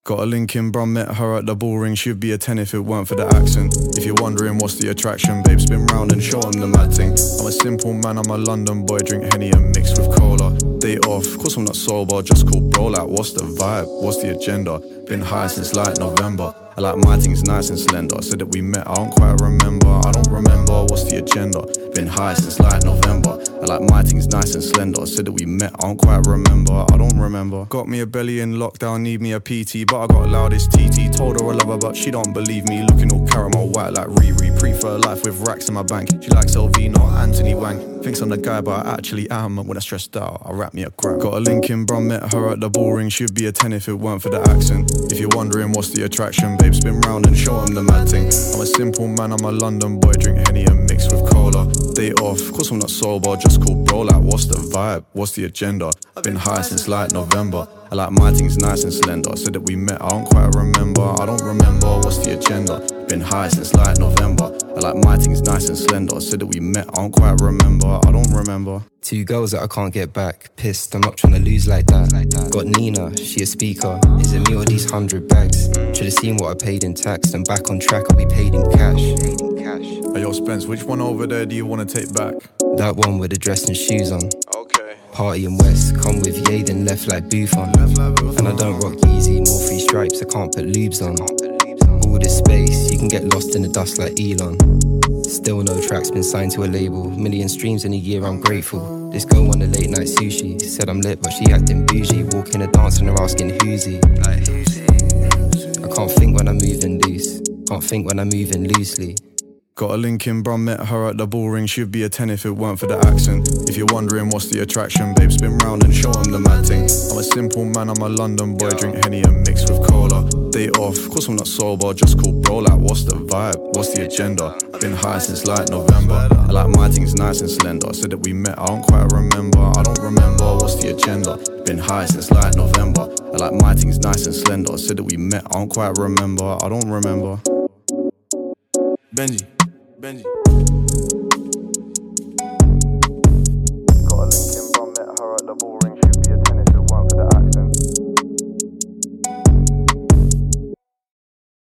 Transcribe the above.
Got a link in, bruh, met her at the ball ring. She'd be a 10 if it weren't for the accent. If you're wondering what's the attraction, babe, spin round and show 'em the mad thing. I'm a simple man, I'm a London boy, drink Henny and mix with cola. Day off, course I'm not sober, just call bro, like what's the vibe, what's the agenda? Been high since like November. I like my things nice and slender. Said that we met, I don't quite remember. I don't remember, what's the agenda? Been high since like November. I like my things nice and slender. Said that we met, I don't quite remember. I don't remember. Got me a belly in lockdown, need me a PT, but I got loudest TT. Told her I love her, but she don't believe me. Looking all caramel white like Riri. Prefer life with racks in my bank. She likes LV, not Anthony Wang. Thinks I'm the guy, but I actually am. When I stressed out, I rap me a crap. Got a link in, bruh, met her at the ball ring. She'd be a 10 if it weren't for the accent. If you're wondering what's the attraction, babe, spin round and show 'em the mad thing. I'm a simple man, I'm a London boy, drink Henny and mix with cola. Day off, course I'm not sober, just call bro, like what's the vibe, what's the agenda? Been high since like November. I like my things nice and slender. Said that we met, I don't quite remember. I don't remember, what's the agenda? Been high since like November. I like my things nice and slender. Said that we met, I don't quite remember. I don't remember. Two girls that I can't get back. Pissed, I'm not trying to lose like that. Got Nina, she a speaker. Is it me or these 100 bags? Should've seen what I paid in tax. And back on track, I'll be paid in cash. Hey yo Spence, which one over there do you wanna take back? That one with the dress and shoes on. Okay. Party in West, come with Yaden, left like Buffon. And I don't rock Yeezy, more free stripes, I can't put lubes on. All this space, you can get lost in the dust like Elon. Still no tracks, been signed to a label. Million streams in a year, I'm grateful. This girl on the late night sushi said I'm lit, but she acting bougie. Walking a dance and her asking who's he. I can't think when I'm moving loose. Can't think when I'm moving loosely. Got a link in, bruh, met her at the ball ring. She'd be a 10 if it weren't for the accent. If you're wondering what's the attraction, babe, spin round and show 'em the mad thing. I'm a simple man, I'm a London boy, drink Henny and mix with cola. Day off, course I'm not sober, just call bro, like what's the vibe, what's the agenda? Been high since like November. I like my things nice and slender. Said that we met, I don't quite remember. I don't remember, what's the agenda? Been high since like November. I like my things nice and slender. Said that we met, I don't quite remember. I don't remember. Benji.